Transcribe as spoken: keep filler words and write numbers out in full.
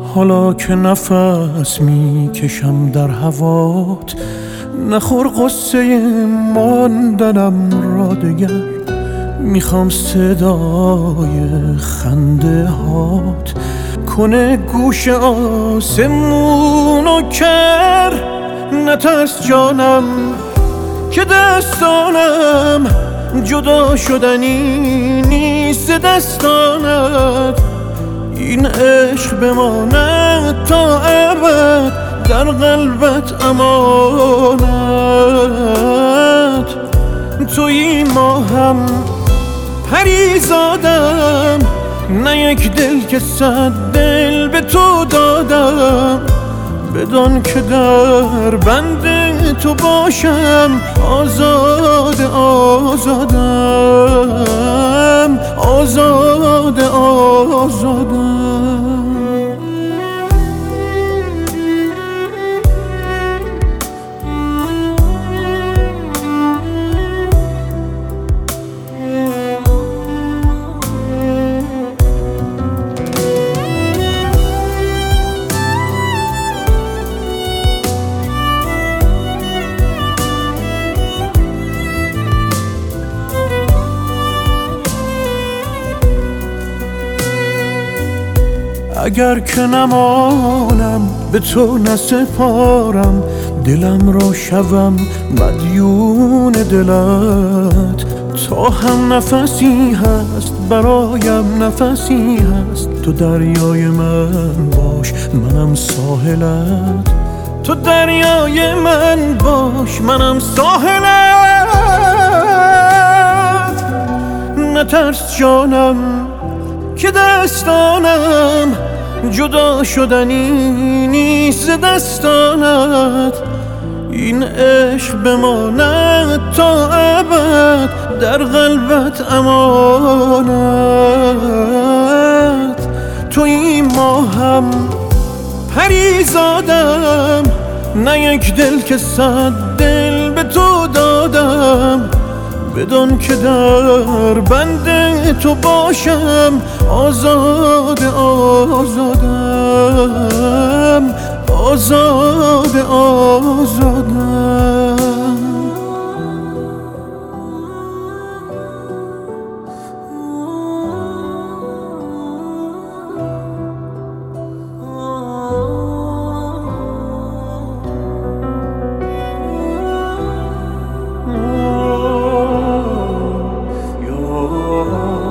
حالا که نفس می کشم در هوات، نخور قصه ماندنم را دگر. میخوام صدای خنده هات کنه گوش آسمونو کر. نترس جانم که دستانم جدا شدنی نیست دستانت. این عشق بماند تا ابد در قلبت امانت. تویی ماهم پریزادم، نه یک دل که صد دل به تو دادم. بدان که در بند تو باشم آزاد آزادم، آزاد آزادم. اگر که نمانم به تو نسپارم، دلم را شوم مدیون دلت. تا هم نفسی هست برایم نفسی هست، تو دریای من باش منم ساحلت. تو دریای من باش منم ساحلت. نترس جانم که دستانم جدا شدنی نیست دستانت. این عشق بماند تا ابد در قلبت امانت. تویی ماهم پریزادم، نه یک دل که صد دل به تو دادم. بدان که در بند تو باشم آزاد آزادم، آزاد آزادم. Oh